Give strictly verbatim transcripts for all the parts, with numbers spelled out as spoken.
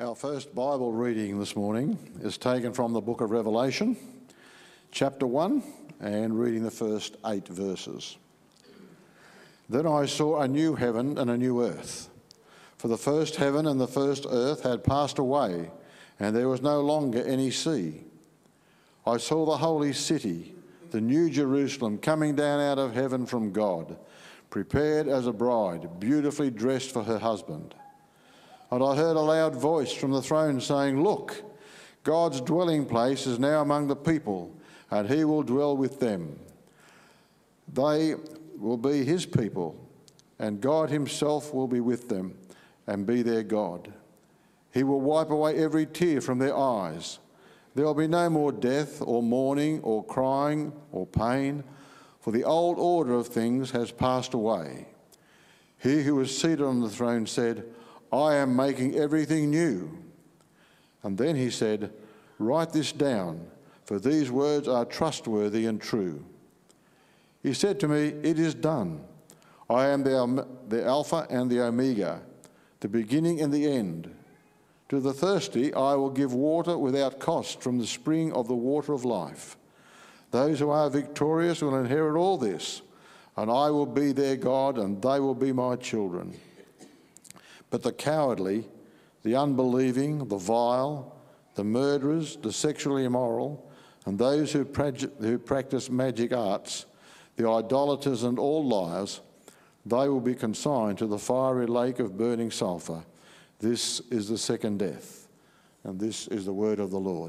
Our first Bible reading this morning is taken from the book of Revelation, chapter one, and reading the first eight verses. Then I saw a new heaven and a new earth, for the first heaven and the first earth had passed away, and there was no longer any sea. I saw the holy city, the new Jerusalem, coming down out of heaven from God, prepared as a bride, beautifully dressed for her husband. And I heard a loud voice from the throne saying, "Look, God's dwelling place is now among the people, and he will dwell with them. They will be his people, and God himself will be with them and be their God. He will wipe away every tear from their eyes. There will be no more death or mourning or crying or pain, for the old order of things has passed away." He who was seated on the throne said, "I am making everything new." And then he said, "Write this down, for these words are trustworthy and true." He said to me, "It is done. I am the, the Alpha and the Omega, the beginning and the end. To the thirsty I will give water without cost from the spring of the water of life. Those who are victorious will inherit all this, and I will be their God, and they will be my children. But the cowardly, the unbelieving, the vile, the murderers, the sexually immoral, and those who, who practice magic arts, the idolaters and all liars, they will be consigned to the fiery lake of burning sulphur. This is the second death." And this is the word of the Lord.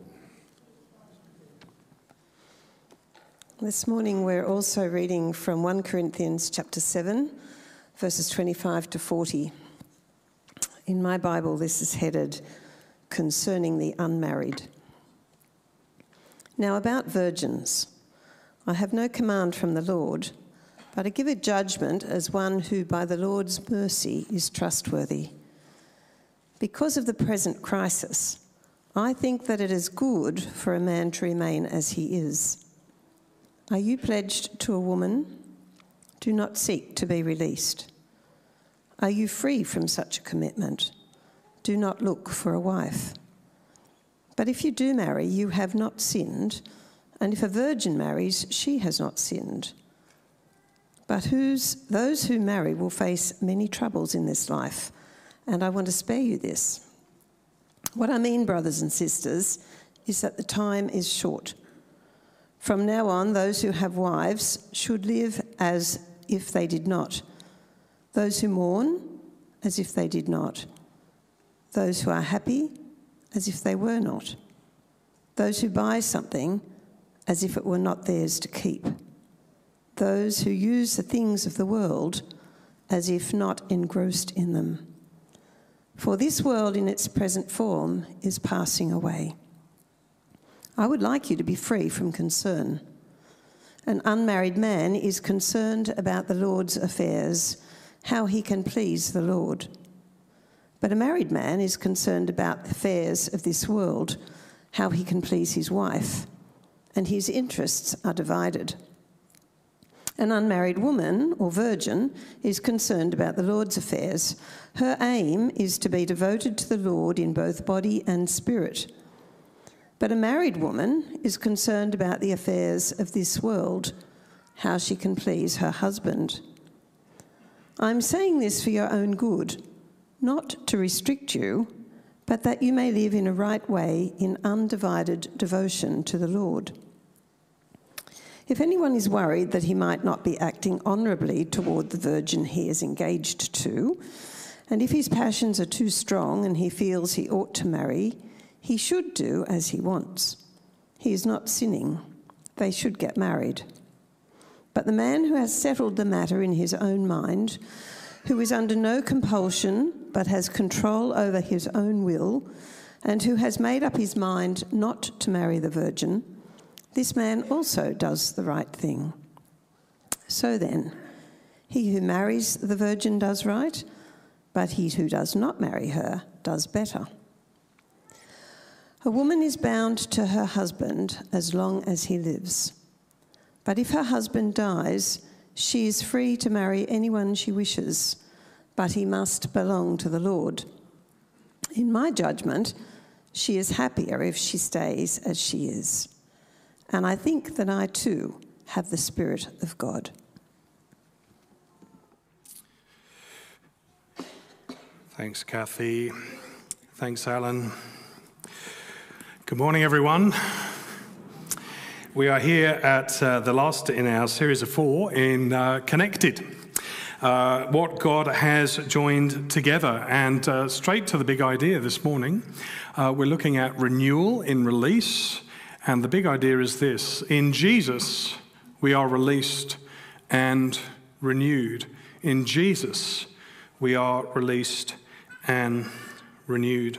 This morning we're also reading from First Corinthians chapter seven, verses twenty-five to forty. In my Bible, this is headed, "Concerning the Unmarried." Now about virgins, I have no command from the Lord, but I give a judgment as one who by the Lord's mercy is trustworthy. Because of the present crisis, I think that it is good for a man to remain as he is. Are you pledged to a woman? Do not seek to be released. Are you free from such a commitment? Do not look for a wife. But if you do marry, you have not sinned, and if a virgin marries, she has not sinned. But who's, those who marry will face many troubles in this life, and I want to spare you this. What I mean, brothers and sisters, is that the time is short. From now on, those who have wives should live as if they did not. Those who mourn, as if they did not. Those who are happy, as if they were not. Those who buy something, as if it were not theirs to keep. Those who use the things of the world, as if not engrossed in them. For this world in its present form is passing away. I would like you to be free from concern. An unmarried man is concerned about the Lord's affairs, how he can please the Lord. But a married man is concerned about the affairs of this world, how he can please his wife, and his interests are divided. An unmarried woman, or virgin, is concerned about the Lord's affairs. Her aim is to be devoted to the Lord in both body and spirit. But a married woman is concerned about the affairs of this world, how she can please her husband. I'm saying this for your own good, not to restrict you, but that you may live in a right way in undivided devotion to the Lord. If anyone is worried that he might not be acting honourably toward the virgin he is engaged to, and if his passions are too strong and he feels he ought to marry, he should do as he wants. He is not sinning. They should get married. But the man who has settled the matter in his own mind, who is under no compulsion but has control over his own will, and who has made up his mind not to marry the virgin, this man also does the right thing. So then, he who marries the virgin does right, but he who does not marry her does better. A woman is bound to her husband as long as he lives. But if her husband dies, she is free to marry anyone she wishes, but he must belong to the Lord. In my judgment, she is happier if she stays as she is. And I think that I too have the Spirit of God. Thanks, Kathy. Thanks, Alan. Good morning, everyone. We are here at uh, the last in our series of four in uh, Connected. Uh, what God has joined together. And uh, straight to the big idea this morning, uh, we're looking at renewal in release. And the big idea is this: in Jesus, we are released and renewed. In Jesus, we are released and renewed.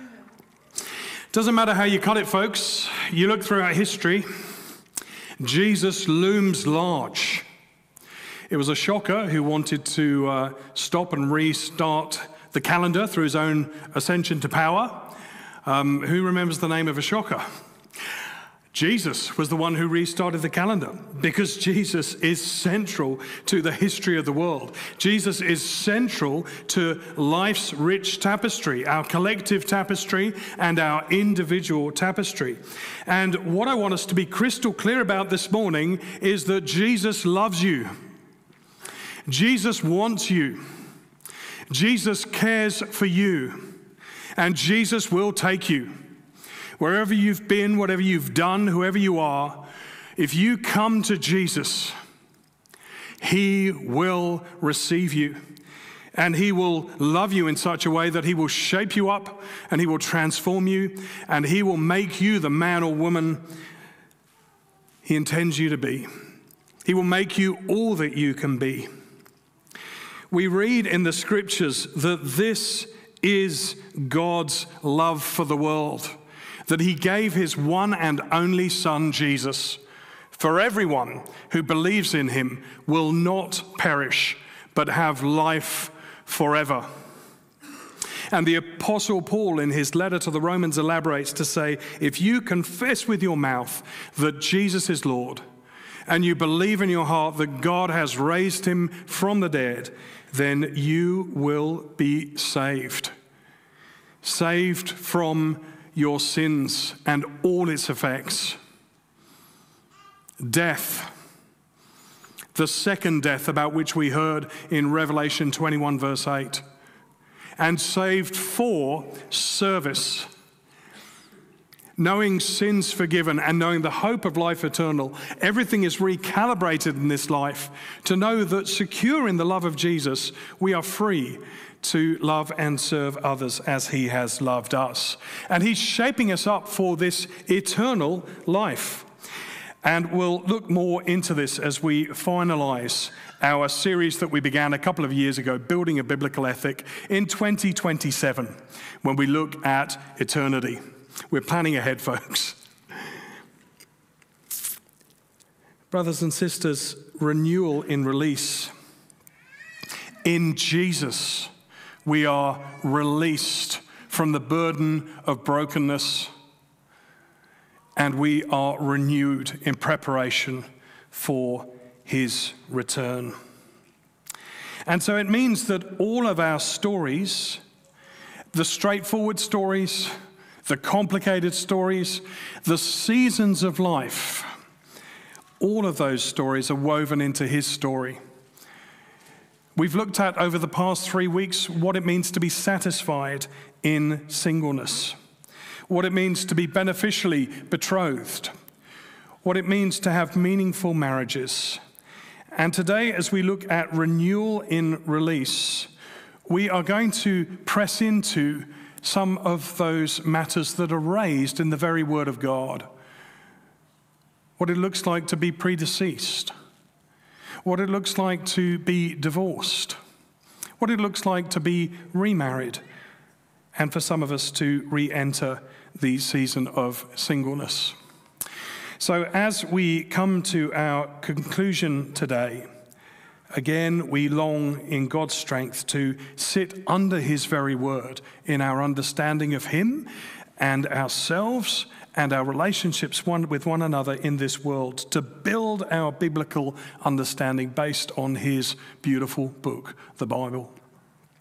Doesn't matter how you cut it, folks. You look throughout history, Jesus looms large. It was Ashoka who wanted to uh, stop and restart the calendar through his own ascension to power. Um, who remembers the name of Ashoka? Jesus was the one who restarted the calendar, because Jesus is central to the history of the world. Jesus is central to life's rich tapestry, our collective tapestry and our individual tapestry. And what I want us to be crystal clear about this morning is that Jesus loves you. Jesus wants you. Jesus cares for you. And Jesus will take you. Wherever you've been, whatever you've done, whoever you are, if you come to Jesus, he will receive you. And he will love you in such a way that he will shape you up and he will transform you and he will make you the man or woman he intends you to be. He will make you all that you can be. We read in the scriptures that this is God's love for the world, that he gave his one and only Son, Jesus, for everyone who believes in him will not perish, but have life forever. And the Apostle Paul, in his letter to the Romans, elaborates to say, if you confess with your mouth that Jesus is Lord, and you believe in your heart that God has raised him from the dead, then you will be saved. Saved from your sins and all its effects. Death, the second death about which we heard in Revelation twenty-one verse eight. And saved for service. Knowing sins forgiven and knowing the hope of life eternal, everything is recalibrated in this life to know that secure in the love of Jesus, we are free to love and serve others as he has loved us. And he's shaping us up for this eternal life. And we'll look more into this as we finalize our series that we began a couple of years ago, Building a Biblical Ethic, in twenty twenty-seven, when we look at eternity. We're planning ahead, folks. Brothers and sisters, renewal in release. In Jesus, we are released from the burden of brokenness, and we are renewed in preparation for his return. And so it means that all of our stories, the straightforward stories, the complicated stories, the seasons of life, all of those stories are woven into his story. We've looked at over the past three weeks what it means to be satisfied in singleness, what it means to be beneficially betrothed, what it means to have meaningful marriages. And today, as we look at renewal in release, we are going to press into some of those matters that are raised in the very Word of God. What it looks like to be predeceased, what it looks like to be divorced, what it looks like to be remarried, and for some of us to re-enter the season of singleness. So as we come to our conclusion today, again, we long in God's strength to sit under his very word in our understanding of him and ourselves and our relationships one with one another in this world, to build our biblical understanding based on his beautiful book, the Bible.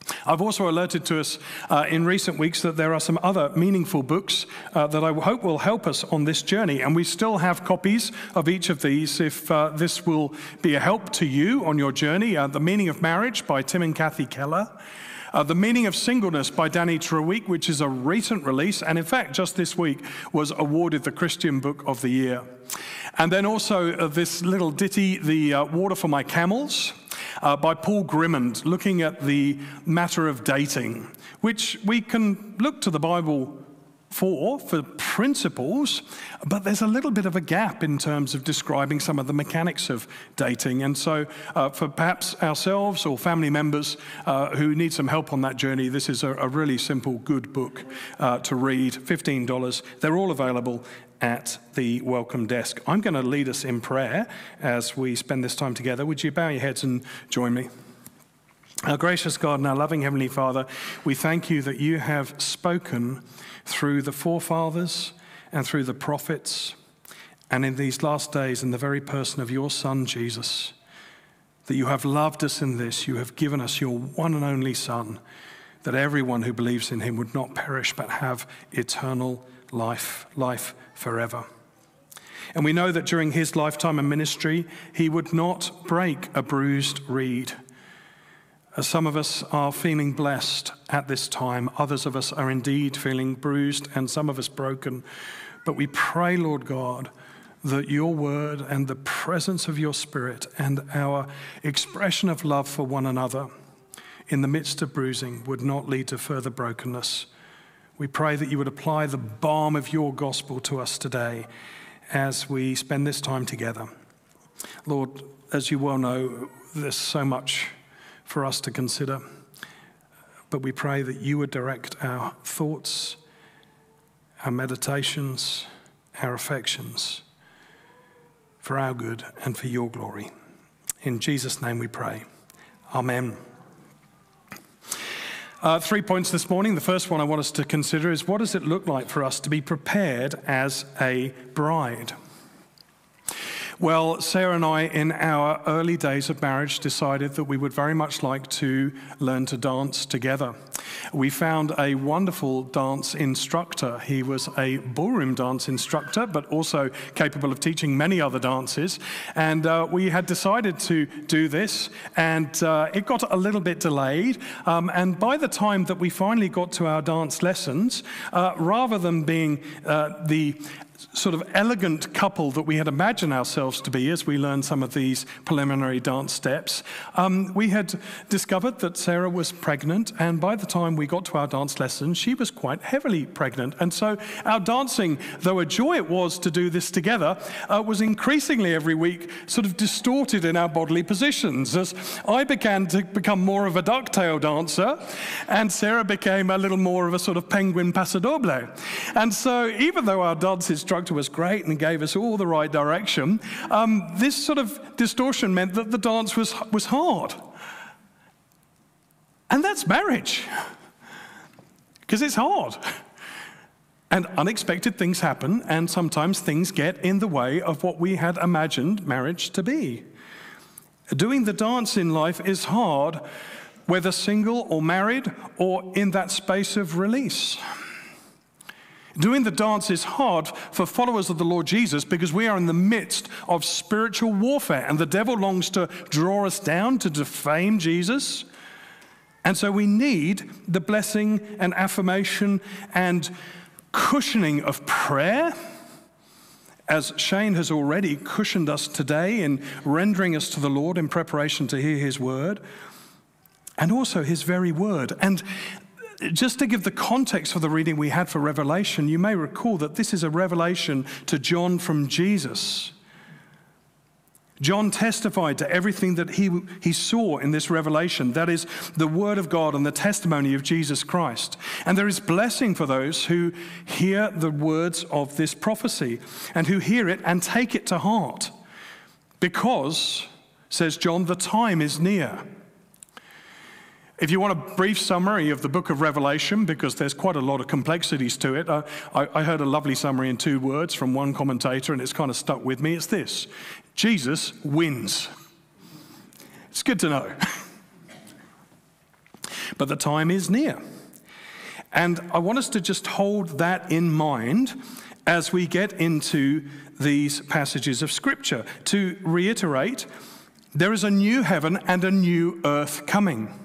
I've also alerted to us uh, in recent weeks that there are some other meaningful books uh, that I hope will help us on this journey. And we still have copies of each of these if uh, this will be a help to you on your journey. Uh, The Meaning of Marriage by Tim and Kathy Keller. Uh, The Meaning of Singleness by Danny Treweek, which is a recent release, and in fact just this week was awarded the Christian Book of the Year. And then also uh, this little ditty, The uh, Water for My Camels, uh, by Paul Grimmond, looking at the matter of dating, which we can look to the Bible for, for principles, but there's a little bit of a gap in terms of describing some of the mechanics of dating. And so uh, for perhaps ourselves or family members uh, who need some help on that journey, this is a, a really simple, good book uh, to read, fifteen dollars. They're all available at the welcome desk. I'm going to lead us in prayer as we spend this time together. Would you bow your heads and join me? Our gracious God and our loving Heavenly Father, we thank you that you have spoken through the forefathers and through the prophets, and in these last days in the very person of your Son, Jesus, that you have loved us in this. You have given us your one and only Son, that everyone who believes in him would not perish but have eternal life, life forever. And we know that during his lifetime and ministry, he would not break a bruised reed. As some of us are feeling blessed at this time, others of us are indeed feeling bruised and some of us broken. But we pray, Lord God, that your word and the presence of your Spirit and our expression of love for one another in the midst of bruising would not lead to further brokenness. We pray that you would apply the balm of your gospel to us today as we spend this time together. Lord, as you well know, there's so much for us to consider, but we pray that you would direct our thoughts, our meditations, our affections for our good and for your glory. In Jesus' name we pray. Amen. Uh, three points this morning. The first one I want us to consider is, what does it look like for us to be prepared as a bride? Well, Sarah and I, in our early days of marriage, decided that we would very much like to learn to dance together. We found a wonderful dance instructor. He was a ballroom dance instructor, but also capable of teaching many other dances. And uh, we had decided to do this, and uh, it got a little bit delayed. Um, and by the time that we finally got to our dance lessons, uh, rather than being uh, the sort of elegant couple that we had imagined ourselves to be as we learned some of these preliminary dance steps, um, we had discovered that Sarah was pregnant, and by the time we got to our dance lesson, she was quite heavily pregnant. And so our dancing, though a joy it was to do this together, uh, was increasingly every week sort of distorted in our bodily positions as I began to become more of a ducktail dancer and Sarah became a little more of a sort of penguin paso doble. And so even though our dance instructor was great and gave us all the right direction, um, this sort of distortion meant that the dance was, was hard. And that's marriage, because it's hard. And unexpected things happen, and sometimes things get in the way of what we had imagined marriage to be. Doing the dance in life is hard, whether single or married or in that space of release. Doing the dance is hard for followers of the Lord Jesus because we are in the midst of spiritual warfare, and the devil longs to draw us down, to defame Jesus. And so we need the blessing and affirmation and cushioning of prayer, as Shane has already cushioned us today in rendering us to the Lord in preparation to hear his word, and also his very word. And just to give the context for the reading we had for Revelation, you may recall that this is a revelation to John from Jesus. John testified to everything that he, he saw in this revelation, that is, the word of God and the testimony of Jesus Christ. And there is blessing for those who hear the words of this prophecy and who hear it and take it to heart. Because, says John, the time is near. If you want a brief summary of the book of Revelation, because there's quite a lot of complexities to it, uh, I, I heard a lovely summary in two words from one commentator, and it's kind of stuck with me. It's this: Jesus wins. It's good to know. but the time is near. And I want us to just hold that in mind as we get into these passages of Scripture. To reiterate, there is a new heaven and a new earth coming.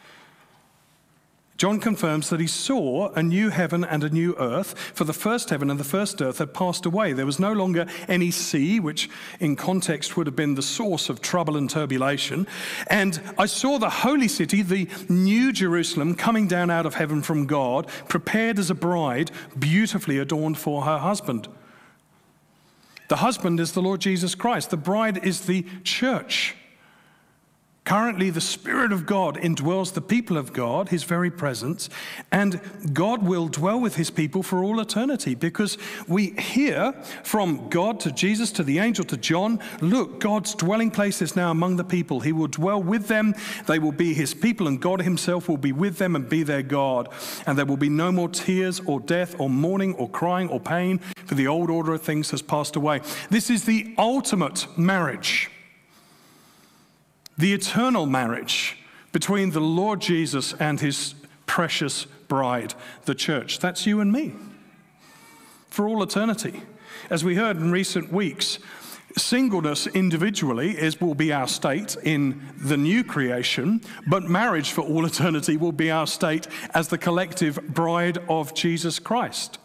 John confirms that he saw a new heaven and a new earth, for the first heaven and the first earth had passed away. There was no longer any sea, which in context would have been the source of trouble and turbulation. And I saw the holy city, the new Jerusalem, coming down out of heaven from God, prepared as a bride, beautifully adorned for her husband. The husband is the Lord Jesus Christ. The bride is the church. Currently, the Spirit of God indwells the people of God, his very presence, and God will dwell with his people for all eternity, because we hear from God to Jesus to the angel to John, look, God's dwelling place is now among the people. He will dwell with them. They will be his people, and God himself will be with them and be their God. And there will be no more tears or death or mourning or crying or pain, for the old order of things has passed away. This is the ultimate marriage. The eternal marriage between the Lord Jesus and his precious bride, the church. That's you and me for all eternity. As we heard in recent weeks, singleness individually is will be our state in the new creation, but marriage for all eternity will be our state as the collective bride of Jesus Christ.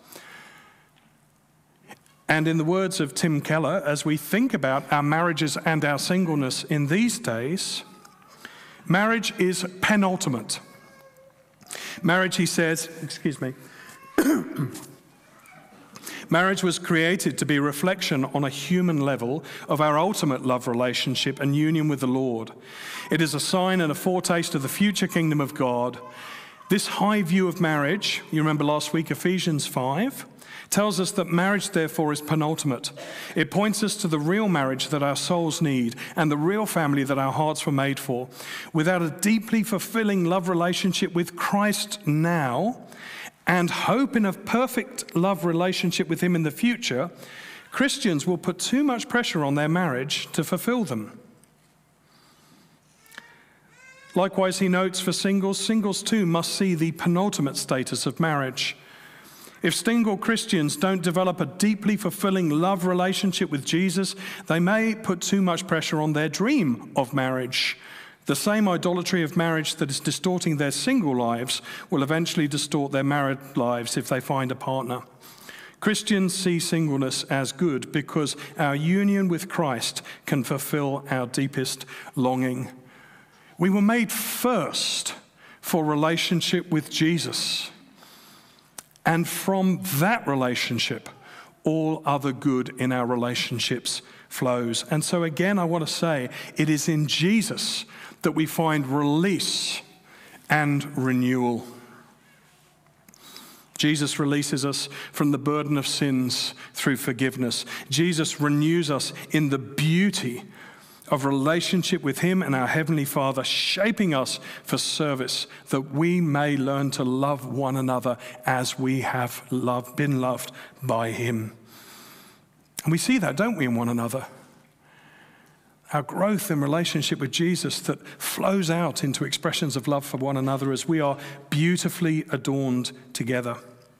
And in the words of Tim Keller, as we think about our marriages and our singleness in these days, marriage is penultimate. Marriage, he says, excuse me, marriage was created to be a reflection on a human level of our ultimate love relationship and union with the Lord. It is a sign and a foretaste of the future kingdom of God. This high view of marriage, you remember last week, Ephesians five, tells us that marriage, therefore, is penultimate. It points us to the real marriage that our souls need and the real family that our hearts were made for. Without a deeply fulfilling love relationship with Christ now and hope in a perfect love relationship with him in the future, Christians will put too much pressure on their marriage to fulfill them. Likewise, he notes for singles, singles too must see the penultimate status of marriage. If single Christians don't develop a deeply fulfilling love relationship with Jesus, they may put too much pressure on their dream of marriage. The same idolatry of marriage that is distorting their single lives will eventually distort their married lives if they find a partner. Christians see singleness as good because our union with Christ can fulfill our deepest longing. We were made first for relationship with Jesus. And from that relationship, all other good in our relationships flows. And so again, I want to say, it is in Jesus that we find release and renewal. Jesus releases us from the burden of sins through forgiveness. Jesus renews us in the beauty of relationship with him and our Heavenly Father, shaping us for service, that we may learn to love one another as we have loved, been loved by him. And we see that, don't we, in one another? Our growth in relationship with Jesus that flows out into expressions of love for one another as we are beautifully adorned together.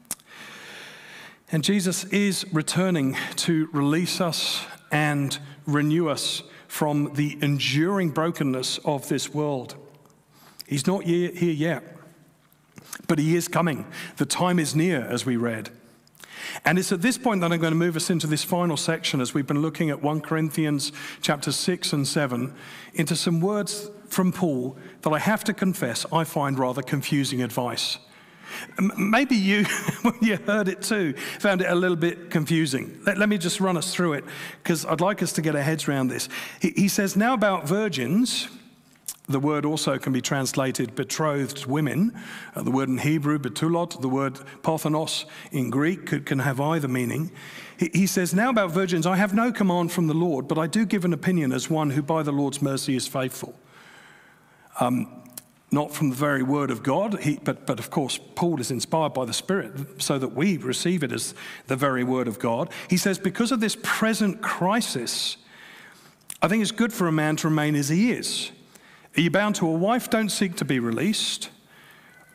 And Jesus is returning to release us and renew us from the enduring brokenness of this world. He's not here yet, but he is coming. The time is near, as we read. And it's at this point that I'm going to move us into this final section, as we've been looking at First Corinthians chapter six and seven, into some words from Paul that I have to confess I find rather confusing advice. Maybe you, when you heard it too, found it a little bit confusing. Let, let me just run us through it, because I'd like us to get our heads around this. He, he says, now about virgins, the word also can be translated betrothed women. Uh, the word in Hebrew, betulot, the word parthenos in Greek could, can have either meaning. He, he says, now about virgins, I have no command from the Lord, but I do give an opinion as one who by the Lord's mercy is faithful. Um, Not from the very word of God, he, but, but of course, Paul is inspired by the Spirit so that we receive it as the very word of God. He says, because of this present crisis, I think it's good for a man to remain as he is. Are you bound to a wife? Don't seek to be released.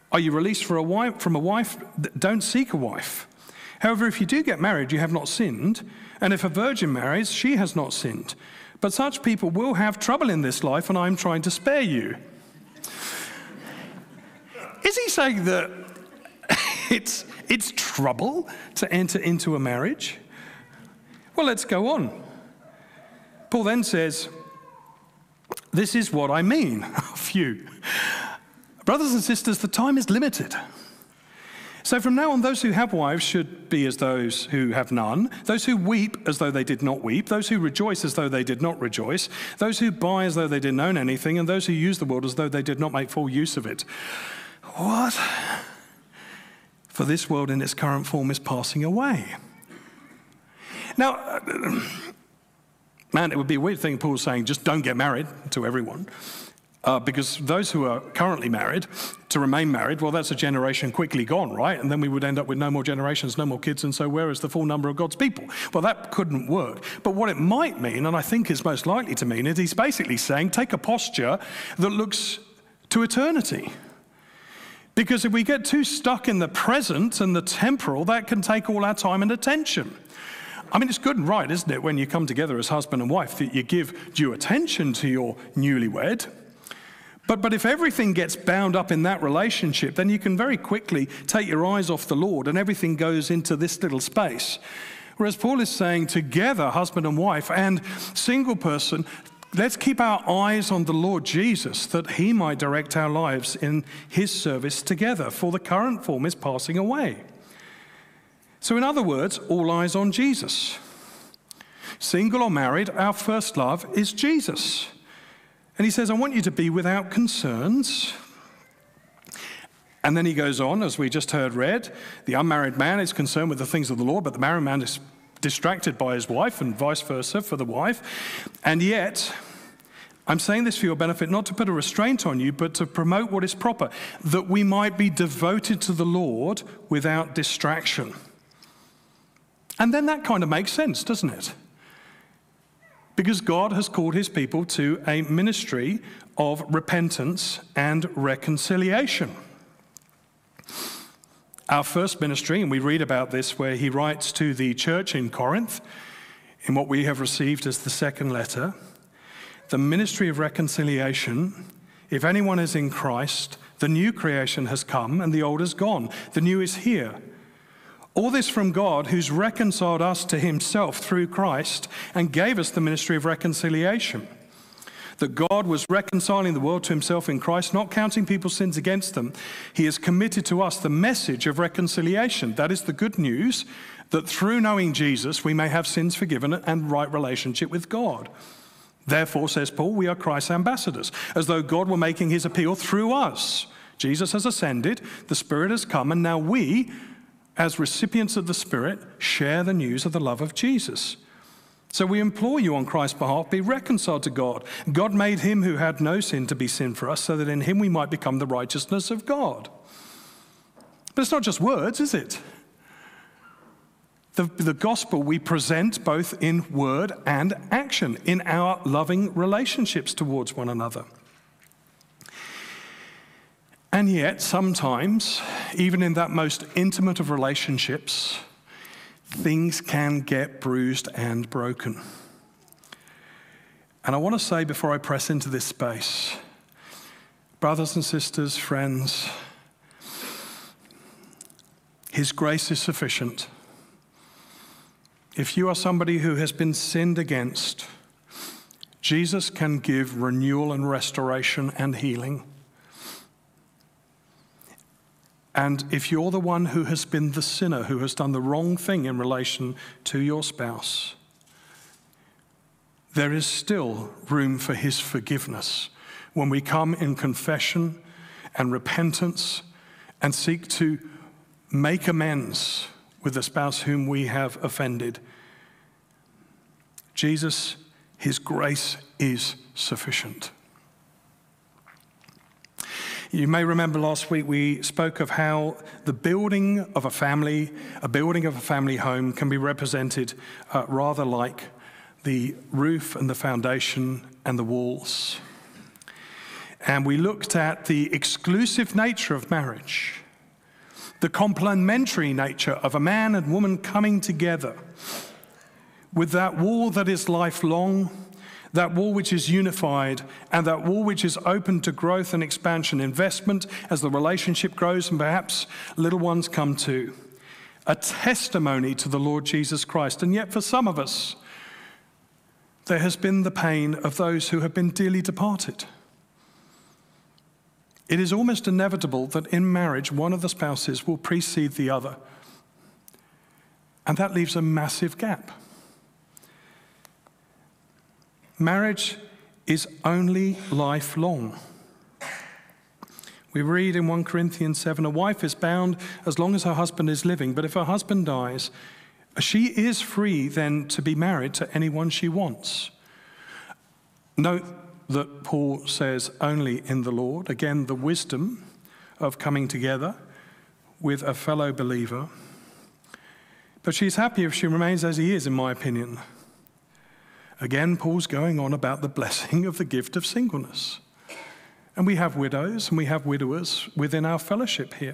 Are you released for a wife, from a wife? Don't seek a wife. However, if you do get married, you have not sinned. And if a virgin marries, she has not sinned. But such people will have trouble in this life, and I'm trying to spare you. Is he saying that it's, it's trouble to enter into a marriage? Well, let's go on. Paul then says, this is what I mean. Phew. Brothers and sisters, the time is limited. So from now on, those who have wives should be as those who have none, those who weep as though they did not weep, those who rejoice as though they did not rejoice, those who buy as though they didn't own anything, and those who use the world as though they did not make full use of it. What? For this world in its current form is passing away. Now, man, it would be a weird thing Paul's saying, just don't get married to everyone. Uh, because those who are currently married, to remain married, well, that's a generation quickly gone, right? And then we would end up with no more generations, no more kids, and so where is the full number of God's people? Well, that couldn't work. But what it might mean, and I think is most likely to mean, is he's basically saying take a posture that looks to eternity. Because if we get too stuck in the present and the temporal, that can take all our time and attention. I mean, it's good and right, isn't it, when you come together as husband and wife, that you give due attention to your newlywed. But, but if everything gets bound up in that relationship, then you can very quickly take your eyes off the Lord and everything goes into this little space. Whereas Paul is saying together, husband and wife and single person, let's keep our eyes on the Lord Jesus, that he might direct our lives in his service together, for the current form is passing away. So in other words, all eyes on Jesus. Single or married, our first love is Jesus. And he says, I want you to be without concerns. And then he goes on, as we just heard read, the unmarried man is concerned with the things of the Lord, but the married man is distracted by his wife, and vice versa for the wife. And yet, I'm saying this for your benefit, not to put a restraint on you, but to promote what is proper, that we might be devoted to the Lord without distraction. And then that kind of makes sense, doesn't it? Because God has called his people to a ministry of repentance and reconciliation. Our first ministry, and we read about this where he writes to the church in Corinth, in what we have received as the second letter, the ministry of reconciliation. If anyone is in Christ, the new creation has come and the old is gone. The new is here. All this from God, who's reconciled us to himself through Christ and gave us the ministry of reconciliation. That God was reconciling the world to himself in Christ, not counting people's sins against them. He has committed to us the message of reconciliation. That is the good news, that through knowing Jesus, we may have sins forgiven and right relationship with God. Therefore, says Paul, we are Christ's ambassadors, as though God were making his appeal through us. Jesus has ascended, the Spirit has come, and now we, as recipients of the Spirit, share the news of the love of Jesus. So we implore you on Christ's behalf, be reconciled to God. God made him who had no sin to be sin for us, so that in him we might become the righteousness of God. But it's not just words, is it? The, the gospel we present both in word and action, in our loving relationships towards one another. And yet, sometimes, even in that most intimate of relationships, things can get bruised and broken. And I want to say before I press into this space, brothers and sisters, friends, his grace is sufficient. If you are somebody who has been sinned against, Jesus can give renewal and restoration and healing. And if you're the one who has been the sinner, who has done the wrong thing in relation to your spouse, there is still room for his forgiveness when we come in confession and repentance and seek to make amends with the spouse whom we have offended. Jesus, his grace is sufficient. You may remember last week we spoke of how the building of a family, a building of a family home can be represented uh, rather like the roof and the foundation and the walls. And we looked at the exclusive nature of marriage, the complementary nature of a man and woman coming together with that wall that is lifelong, that wall which is unified, and that wall which is open to growth and expansion, investment as the relationship grows and perhaps little ones come to. A testimony to the Lord Jesus Christ. And yet for some of us, there has been the pain of those who have been dearly departed. It is almost inevitable that in marriage, one of the spouses will precede the other. And that leaves a massive gap. Marriage is only lifelong. We read in First Corinthians seven, a wife is bound as long as her husband is living, but if her husband dies, she is free then to be married to anyone she wants. Note that Paul says only in the Lord. Again, the wisdom of coming together with a fellow believer. But she's happy if she remains as he is, in my opinion. Again, Paul's going on about the blessing of the gift of singleness. And we have widows and we have widowers within our fellowship here.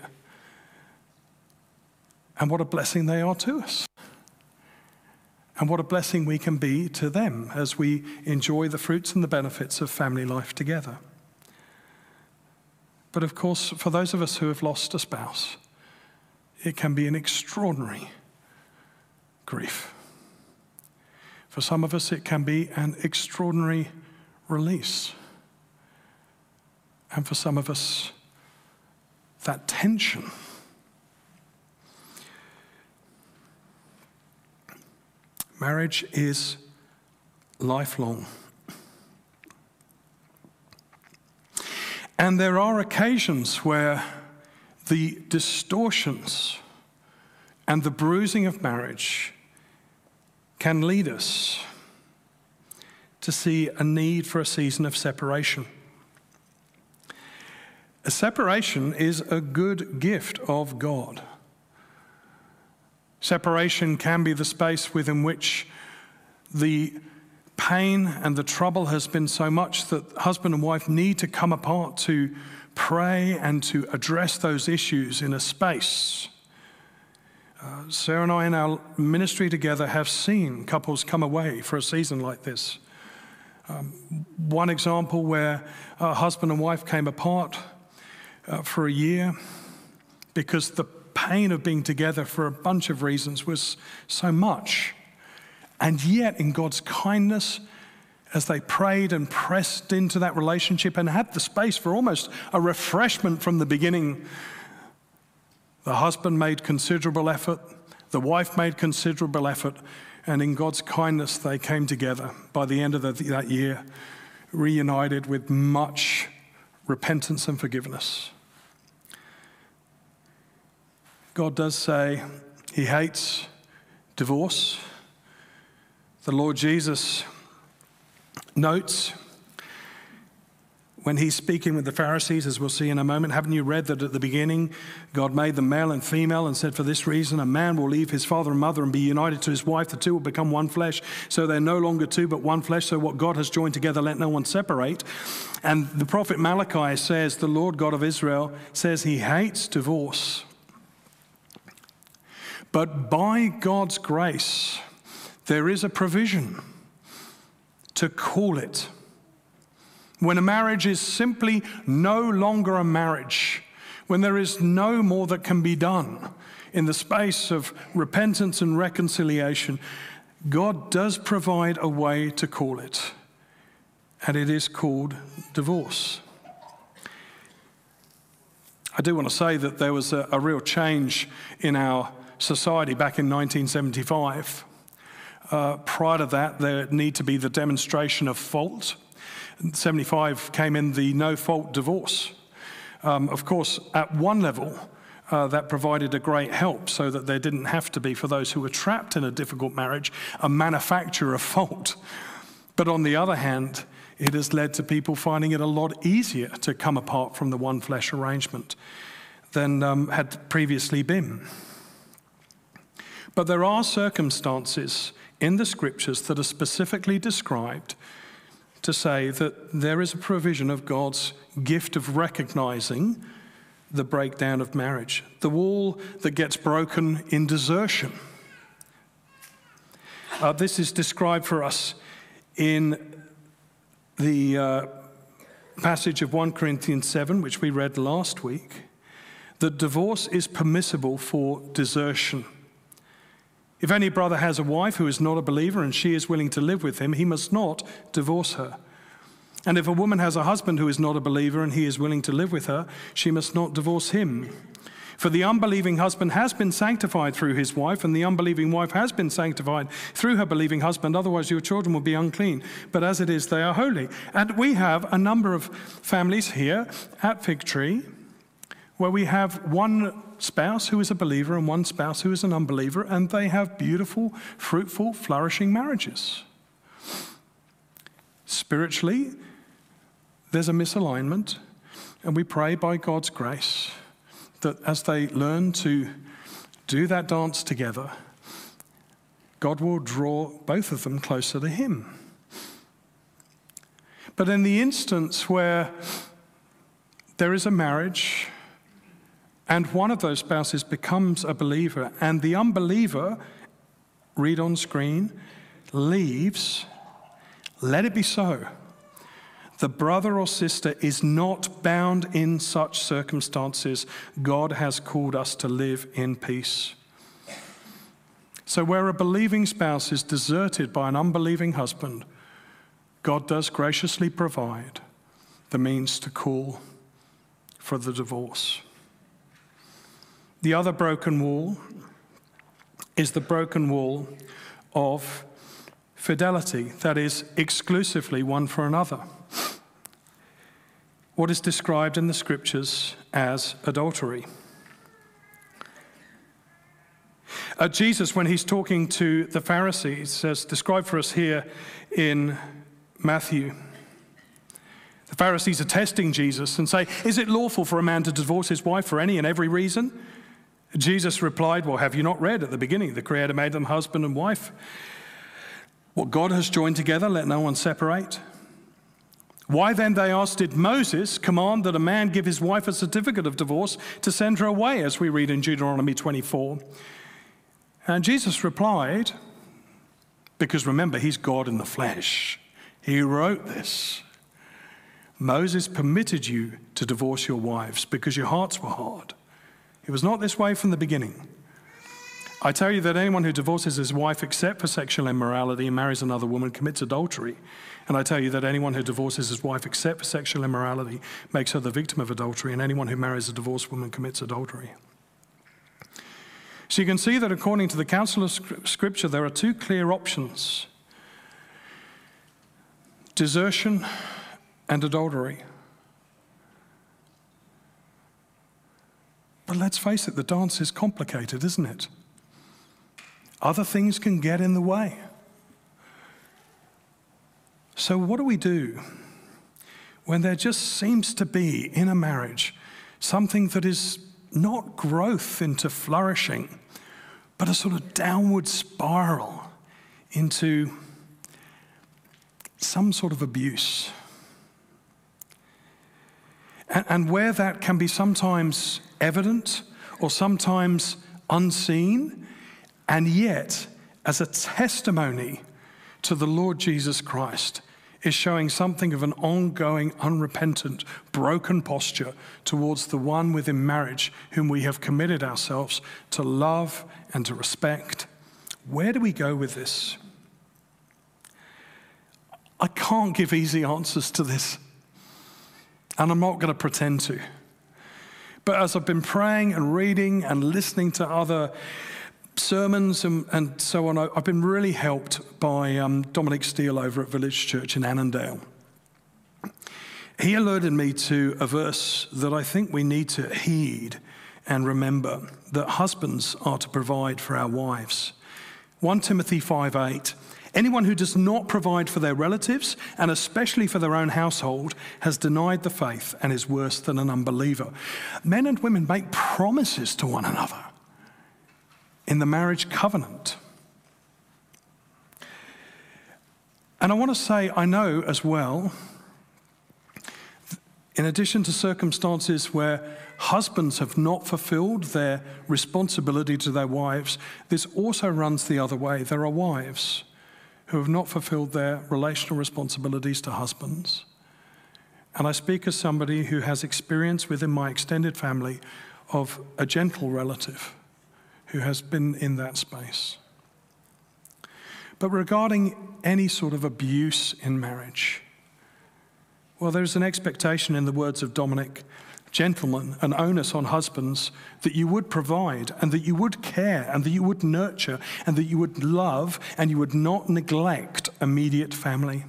And what a blessing they are to us. And what a blessing we can be to them as we enjoy the fruits and the benefits of family life together. But of course, for those of us who have lost a spouse, it can be an extraordinary grief. For some of us, it can be an extraordinary release. And for some of us, that tension. Marriage is lifelong. And there are occasions where the distortions and the bruising of marriage can lead us to see a need for a season of separation. A separation is a good gift of God. Separation can be the space within which the pain and the trouble has been so much that husband and wife need to come apart to pray and to address those issues in a space. Uh, Sarah and I in our ministry together have seen couples come away for a season like this. Um, one example where a husband and wife came apart uh, for a year because the pain of being together for a bunch of reasons was so much. And yet, in God's kindness, as they prayed and pressed into that relationship and had the space for almost a refreshment from the beginning, the husband made considerable effort, the wife made considerable effort, and in God's kindness, they came together by the end of the, that year, reunited with much repentance and forgiveness. God does say he hates divorce. The Lord Jesus notes when he's speaking with the Pharisees, as we'll see in a moment, haven't you read that at the beginning God made them male and female and said, for this reason a man will leave his father and mother and be united to his wife, the two will become one flesh, so they're no longer two but one flesh, so what God has joined together let no one separate. And the prophet Malachi says, the Lord God of Israel says he hates divorce. But by God's grace, there is a provision to call it. When a marriage is simply no longer a marriage, when there is no more that can be done in the space of repentance and reconciliation, God does provide a way to call it, and it is called divorce. I do want to say that there was a, a real change in our society back in nineteen seventy-five. Uh, prior to that, there need to be the demonstration of fault. seventy-five came in the no-fault divorce. Um, of course, at one level, uh, that provided a great help so that there didn't have to be, for those who were trapped in a difficult marriage, a manufacture of fault. But on the other hand, it has led to people finding it a lot easier to come apart from the one flesh arrangement than um, had previously been. But there are circumstances in the scriptures that are specifically described to say that there is a provision of God's gift of recognizing the breakdown of marriage, the wall that gets broken in desertion. Uh, this is described for us in the uh, passage of First Corinthians seven, which we read last week, that divorce is permissible for desertion. If any brother has a wife who is not a believer and she is willing to live with him, he must not divorce her. And if a woman has a husband who is not a believer and he is willing to live with her, she must not divorce him. For the unbelieving husband has been sanctified through his wife, and the unbelieving wife has been sanctified through her believing husband. Otherwise your children will be unclean. But as it is, they are holy. And we have a number of families here at Fig Tree where we have one spouse who is a believer and one spouse who is an unbeliever, and they have beautiful, fruitful, flourishing marriages. Spiritually, there's a misalignment, and we pray by God's grace that as they learn to do that dance together, God will draw both of them closer to Him. But in the instance where there is a marriage and one of those spouses becomes a believer and the unbeliever, read on screen, leaves, let it be so. The brother or sister is not bound in such circumstances. God has called us to live in peace. So where a believing spouse is deserted by an unbelieving husband, God does graciously provide the means to call for the divorce. The other broken wall is the broken wall of fidelity, that is, exclusively one for another. What is described in the scriptures as adultery. Uh, Jesus, when he's talking to the Pharisees, says, described for us here in Matthew, the Pharisees are testing Jesus and say, is it lawful for a man to divorce his wife for any and every reason? Jesus replied, well, have you not read at the beginning, the Creator made them husband and wife? What God has joined together, let no one separate. Why then, they asked, did Moses command that a man give his wife a certificate of divorce to send her away, as we read in Deuteronomy twenty-four? And Jesus replied, because remember, he's God in the flesh. He wrote this. Moses permitted you to divorce your wives because your hearts were hard. It was not this way from the beginning. I tell you that anyone who divorces his wife except for sexual immorality and marries another woman commits adultery. And I tell you that anyone who divorces his wife except for sexual immorality makes her the victim of adultery, and anyone who marries a divorced woman commits adultery. So you can see that according to the counsel of Scripture, there are two clear options: desertion and adultery. But let's face it, the dance is complicated, isn't it? Other things can get in the way. So what do we do when there just seems to be in a marriage something that is not growth into flourishing, but a sort of downward spiral into some sort of abuse? And, and where that can be sometimes evident or sometimes unseen, and yet as a testimony to the Lord Jesus Christ, is showing something of an ongoing, unrepentant, broken posture towards the one within marriage whom we have committed ourselves to love and to respect. Where do we go with this? I can't give easy answers to this, and I'm not going to pretend to. But as I've been praying and reading and listening to other sermons and, and so on, I've been really helped by um, Dominic Steele over at Village Church in Annandale. He alerted me to a verse that I think we need to heed and remember, that husbands are to provide for our wives. First Timothy five eight, anyone who does not provide for their relatives, and especially for their own household, has denied the faith and is worse than an unbeliever. Men and women make promises to one another in the marriage covenant. And I want to say, I know as well, in addition to circumstances where husbands have not fulfilled their responsibility to their wives, this also runs the other way. There are wives who have not fulfilled their relational responsibilities to husbands. And I speak as somebody who has experience within my extended family of a gentle relative who has been in that space. But regarding any sort of abuse in marriage, well, there's an expectation in the words of Dominic, gentlemen, an onus on husbands that you would provide and that you would care and that you would nurture and that you would love and you would not neglect immediate family.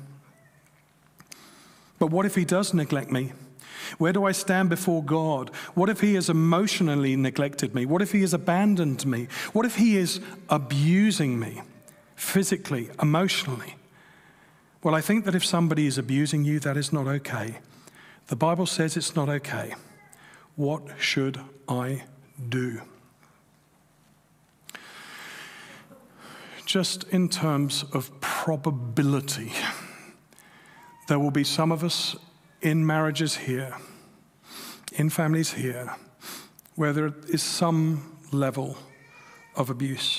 But what if he does neglect me? Where do I stand before God? What if he has emotionally neglected me? What if he has abandoned me? What if he is abusing me physically, emotionally? Well, I think that if somebody is abusing you, that is not okay. The Bible says it's not okay. What should I do? Just in terms of probability, there will be some of us in marriages here, in families here, where there is some level of abuse.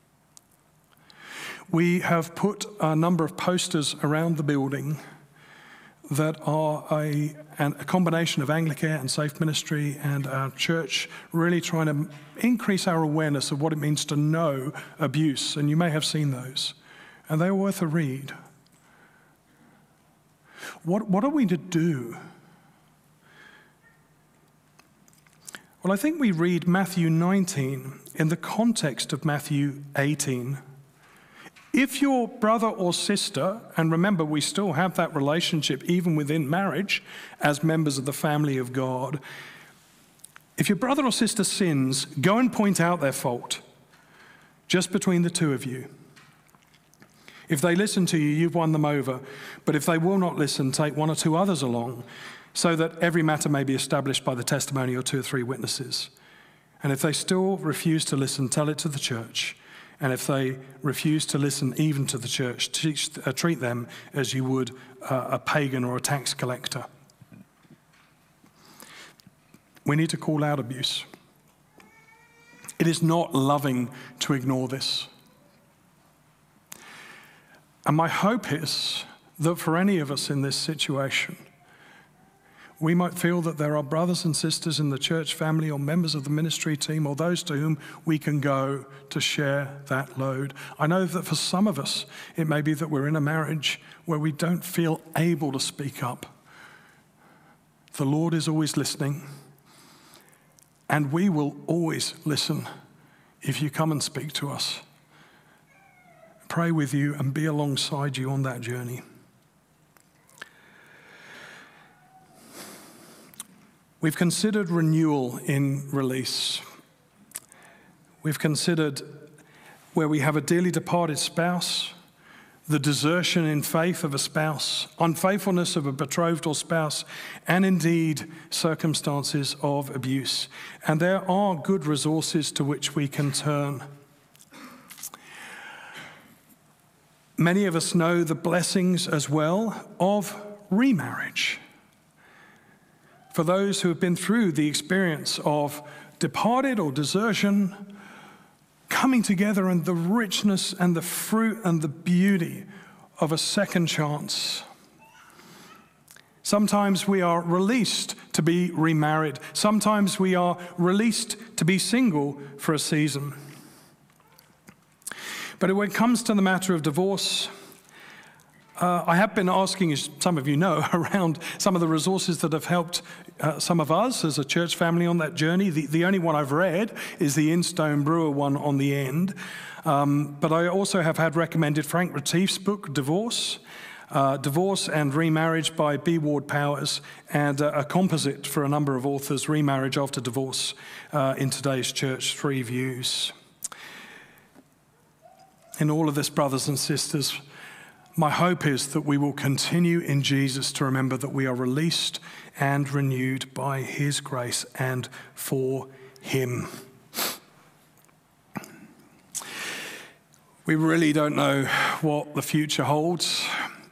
We have put a number of posters around the building that are a, a combination of Anglicare and Safe Ministry and our church really trying to increase our awareness of what it means to know abuse. And you may have seen those. And they are worth a read. What, what are we to do? Well, I think we read Matthew nineteen in the context of Matthew eighteen. If your brother or sister, and remember we still have that relationship even within marriage as members of the family of God, if your brother or sister sins, go and point out their fault, just between the two of you. If they listen to you, you've won them over. But if they will not listen, take one or two others along, so that every matter may be established by the testimony of two or three witnesses. And if they still refuse to listen, tell it to the church. And if they refuse to listen even to the church, teach, uh, treat them as you would uh, a pagan or a tax collector. We need to call out abuse. It is not loving to ignore this. And my hope is that for any of us in this situation, we might feel that there are brothers and sisters in the church family or members of the ministry team or those to whom we can go to share that load. I know that for some of us, it may be that we're in a marriage where we don't feel able to speak up. The Lord is always listening, and we will always listen if you come and speak to us. Pray with you and be alongside you on that journey. We've considered renewal in release. We've considered where we have a dearly departed spouse, the desertion in faith of a spouse, unfaithfulness of a betrothed or spouse, and indeed circumstances of abuse. And there are good resources to which we can turn. Many of us know the blessings as well of remarriage. For those who have been through the experience of departed or desertion, coming together and the richness and the fruit and the beauty of a second chance. Sometimes we are released to be remarried. Sometimes we are released to be single for a season. But when it comes to the matter of divorce, Uh, I have been asking, as some of you know, around some of the resources that have helped uh, some of us as a church family on that journey. The, the only one I've read is the Instone Brewer one on the end. Um, but I also have had recommended Frank Retief's book, Divorce, uh, Divorce and Remarriage by B. Ward Powers, and uh, a composite for a number of authors, Remarriage After Divorce, uh, in Today's Church, Three Views. In all of this, brothers and sisters, my hope is that we will continue in Jesus to remember that we are released and renewed by his grace and for him. We really don't know what the future holds,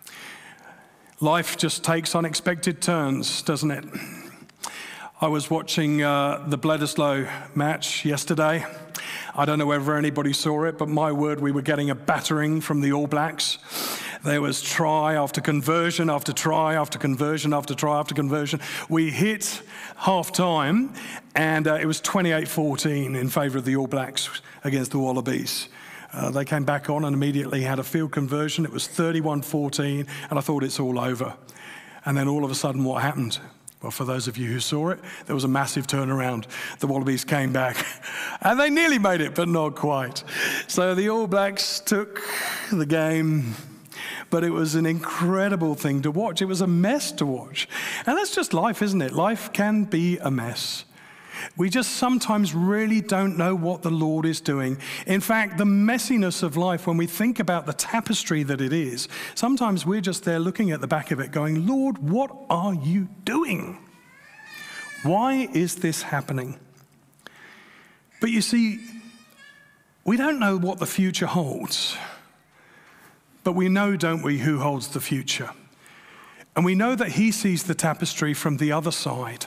Life just takes unexpected turns, doesn't it? I was watching uh, the Bledisloe match yesterday. I don't know whether anybody saw it, but my word, we were getting a battering from the All Blacks. There was try after conversion after try after conversion after try after conversion. We hit half-time, and uh, it was twenty-eight fourteen in favour of the All Blacks against the Wallabies. Uh, they came back on and immediately had a field conversion. It was thirty-one fourteen, and I thought it's all over. And then all of a sudden, what happened? Well, for those of you who saw it, there was a massive turnaround. The Wallabies came back, and they nearly made it, but not quite. So the All Blacks took the game, but it was an incredible thing to watch. It was a mess to watch. And that's just life, isn't it? Life can be a mess. We just sometimes really don't know what the Lord is doing. In fact, the messiness of life, when we think about the tapestry that it is, sometimes we're just there looking at the back of it going, Lord, what are you doing? Why is this happening? But you see, we don't know what the future holds. But we know, don't we, who holds the future. And we know that he sees the tapestry from the other side.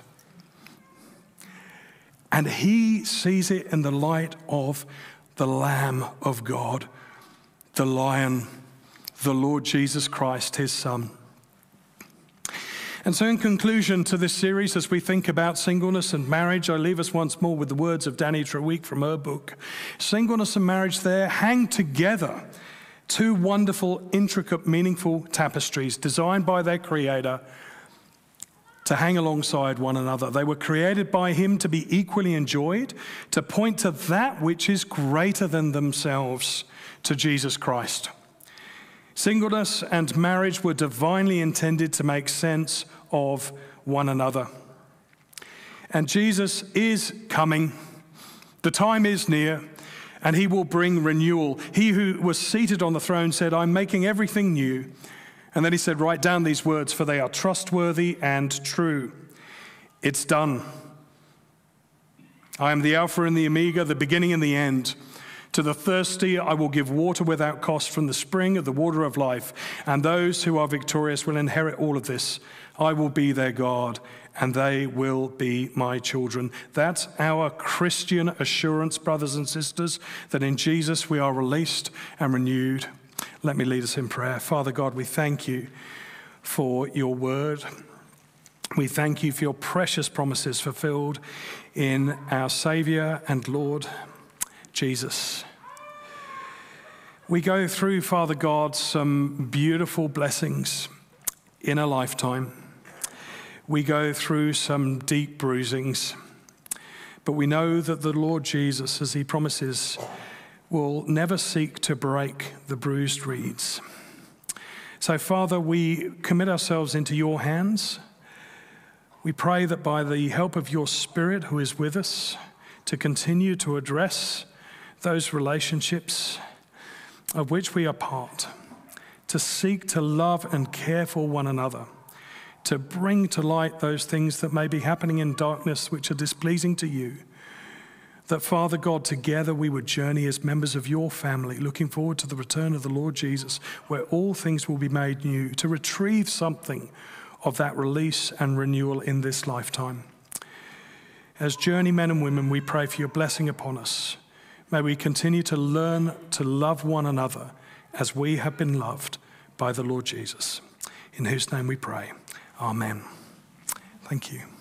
And he sees it in the light of the Lamb of God, the Lion, the Lord Jesus Christ, his Son. And so in conclusion to this series, as we think about singleness and marriage, I leave us once more with the words of Danny Treweek from her book. Singleness and marriage there hang together, two wonderful, intricate, meaningful tapestries designed by their Creator to hang alongside one another. They were created by him to be equally enjoyed, to point to that which is greater than themselves, to Jesus Christ. Singleness and marriage were divinely intended to make sense of one another. And Jesus is coming. The time is near, and he will bring renewal. He who was seated on the throne said, I'm making everything new. And then he said, write down these words, for they are trustworthy and true. It's done. I am the Alpha and the Omega, the beginning and the end. To the thirsty, I will give water without cost from the spring of the water of life. And those who are victorious will inherit all of this. I will be their God, and they will be my children. That's our Christian assurance, brothers and sisters, that in Jesus we are released and renewed. Let me lead us in prayer. Father God, we thank you for your word. We thank you for your precious promises fulfilled in our Saviour and Lord, Jesus. We go through, Father God, some beautiful blessings in a lifetime. We go through some deep bruisings. But we know that the Lord Jesus, as he promises, will never seek to break the bruised reeds. So, Father, we commit ourselves into your hands. We pray that by the help of your Spirit who is with us, to continue to address those relationships of which we are part, to seek to love and care for one another, to bring to light those things that may be happening in darkness which are displeasing to you. That, Father God, together we would journey as members of your family, looking forward to the return of the Lord Jesus, where all things will be made new, to retrieve something of that release and renewal in this lifetime. As journeymen and women, we pray for your blessing upon us. May we continue to learn to love one another as we have been loved by the Lord Jesus, in whose name we pray. Amen. Thank you.